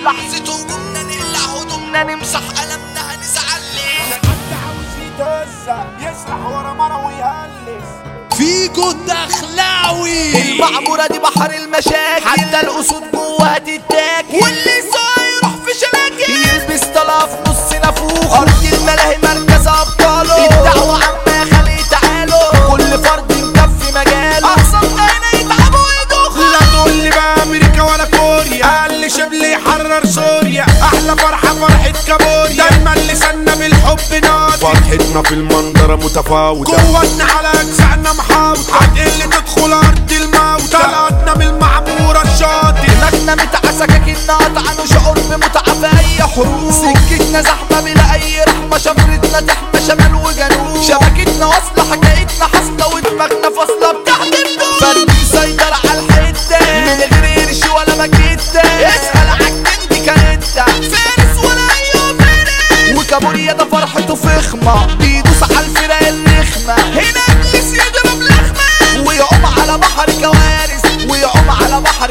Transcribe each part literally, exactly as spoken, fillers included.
لحظة هجومنا نقلع هدومنا نمسح قلمنا هنزعل ليه. حد عاوز يتهزق يسرح ورا مرة ويهلس فيكو الدخلاوي. المعمورة دي بحر المشاكل، حتى الأسود جوه هتتاكل، واللي ساعة يروح في شلاكل يلبس طلع في نص نافوخ. أرض الملاهي مركز أبطاله، الدعوة عامة يا خلي تعالوا، كل فرد مكفي مجاله، أقسم هنا يتعبوا ويدوخوا. لا تقول لي بقى أمريكا ولا كوريا، اللي شبلي يحرر سوريا، أحلى فرحة فرحة كابوريا، دايما لساننا بالحب ناضي، فرحتنا في المنظرة متفاوتة، قوتنا على أجزائنا محاوطة، هتقل تدخل أرض الموت، طلعتنا من المعمورة الشاطئ، دماغنا متعسى كأننا قطعنا شعور بمتعة في أي حروب، سكتنا زحمة بلا أي رحمة، شفرتنا تحمى شمال وجنوب، شبكتنا واصلة حكايتنا حاصلة ودماغنا فاصلة بتحدف فرد مسيطر على الحتة من غير قرش ولا مكتة، اسأل عالجندي كارتة فارس ولا أيوه فارس، وكابوريا ده فرحته فخمة بيدوس على الفرق الرخمة، هنا إبليس يضرب لخمة ويقوم على بحر كوارث، ويقوم على بحر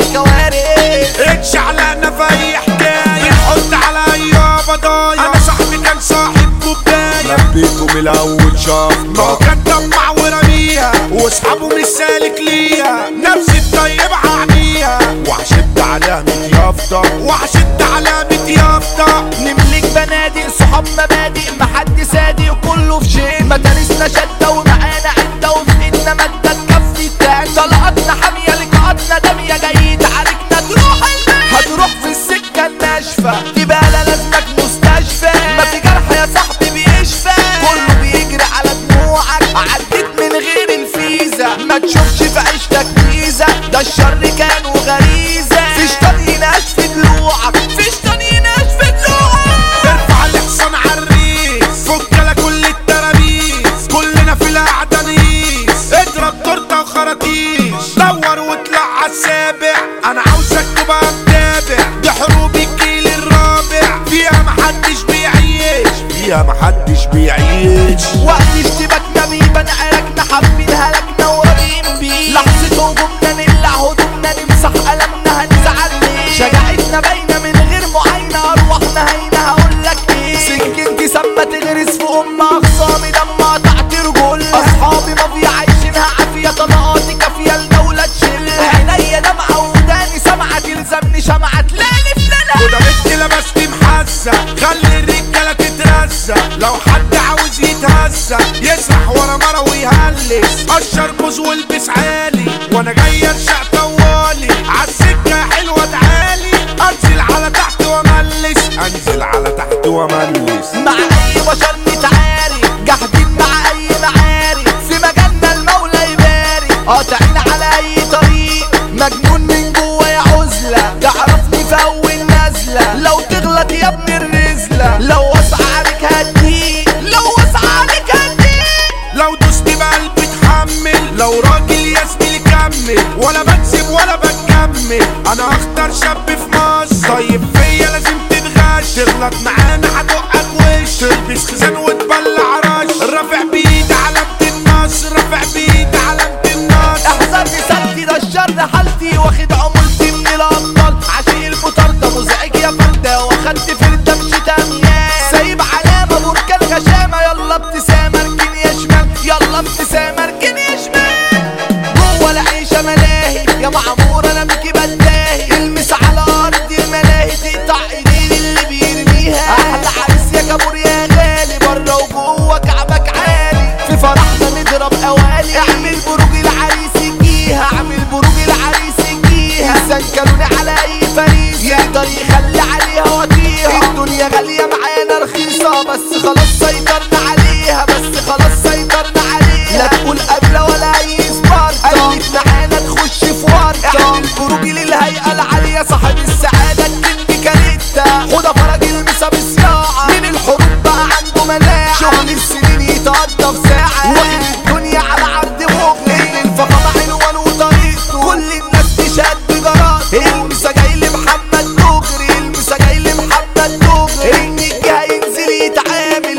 كوارث. اتشعلقنا في أي حكاية نحط على أي بضايا، أنا صاحبي كان صاحب كوباية ربيته من الأول شاف ما هو كان دمع ورميها، واصحابه مش سالك ليها، نفسي الطيب عميها، وهشد علامة يافطة وهشد علامة يافطة، نملك بنادق صحاب مبادئ محد صادق كله في شيء، مدارسنا شدة ومعانا عدة وفي ايدنا مادة تكفي التاني، طلقاتنا حامية لقاءاتنا دامية جاي تعاركنا تروح المال، هتروح في السكة الناشفة تبقى لازمك مستشفى، ما في جرح يا صاحبي بيشفى، كله بيجري على دموعك، عديت من غير الفيزا ما تشوفش في عيشتك ميزة، ده الشر كان وغريزة، فيش طريق يناش في دلوعك، فيش طريق يناش في دلوعك، ارفع الحصان عالريس فك على كل الترابيز، كلنا في القعدة نقيس، اضرب تورته وخراطيش، دور واطلع عالسابع، انا عاوزك تبقى متابع، دي حروب الجيل الرابع، فيها محدش بيعيش، فيها محدش بيعيش، وقت اشتباكنا بيبان عركنا حابين هلكنا وراضيين بيه، لحظة هجومنا نقلع هدومنا نمسح قلمنا هنزعل ليه، شجاعتنا باينة من غير معاينة، أرواحنا هاينة هقولك ايه، سكنتي سما تغرس في أم أخصامي دم قطعت رجول، أصحابي مافيا عايشينها عافية، طلقاتي كافية الدولة تشيل، عينيا دمعة وداني سمعة تلزمني شمعة تلاقي فلانة، وده بنت لبستي محزة خلي الرجالة تترزق، لو حد عاوز يتهزق يسرح ورا مرة ويهلس، قشر بوز والبس عالي وانا جاي ارشق طوالي، عالسكة حلوة تعالي، انزل على تحت واملس، انزل على تحت واملس، مع اي بشر نتعاري جاهدين مع اي معاري، في مجالنا المولى يبارك، قاطعين على اي طريق، مجنون من جوا يا عزلة، تعرفني في اول نزلة، لو تغلط يا ابن الرزلة، لو وسع عليك هديك، لو وسع عليك هديك، لو دوست بقلبي اتحمل، لو راجل يا زميلي كمل، ولا بكسب ولا بكمل، انا هختار شاب في مصر، طيب فيا لازم تتغش، تغلط معانا هدقك وش، تلبس خزان وتبلع رش، رافع بيد علامة النصر، رافع بيد علامة النصر، احذر رسالتي ده الشر حالتي، واخد عمولتي من الابطال، عشيق المطاردة مزعج يا فردة، واخدت فردة مشيت اميال، سايب علامة بركان غشامة، يلا ابتسامة اركن يا شمال، يلا ابتسامة اركن يا شمال، جوه العيشة ملاهي يا معمور انا بيكي بتلاهي، المس على ارض الملاهي تقطع ايدين اللي بيرميها، احلى عريس يا كابور يا غالي، بره وجوه كعبك عالي، في فرحنا نضرب قوالي، اعمل بروج العريس يجيها، اعمل بروج العريس يجيها، انسان كانوني على اي فريسة يقدر يخلي عليها وطيها، الدنيا غالية معانا رخيصة، بس خلاص سيطرنا عليها، بس خلاص سيطرنا عليها، لا تقول قبلة ولا اي سبارتا، قلت معانا تخش في ورطة، اعمل بروج للهيئة العالية، صاحب السعادة الكندي كاريتا، خدها فرج المسا بصياعة، من الحروب بقى عنده مناعة، شغل السنين يتقضى في ساعة، واخد الدنيا على عرض مغني، الفخامة عنوان وطريقته، كل الناس تشهد بجراته، المسا جاي لمحمد دغري، المسا جاي لمحمد دغري، النجي هينزل يتعامل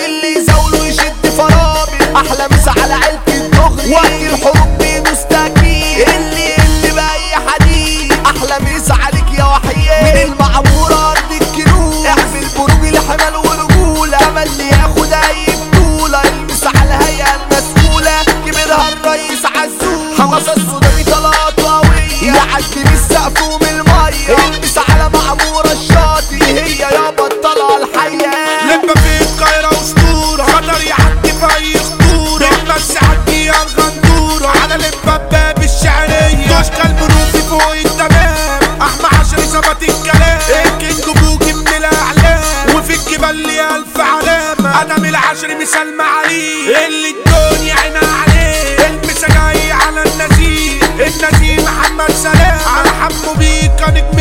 المثال معاليه اللي الدنيا عينها عليه المسا جاي على النزيه النزيه محمد سلام على حمو بيكا نجم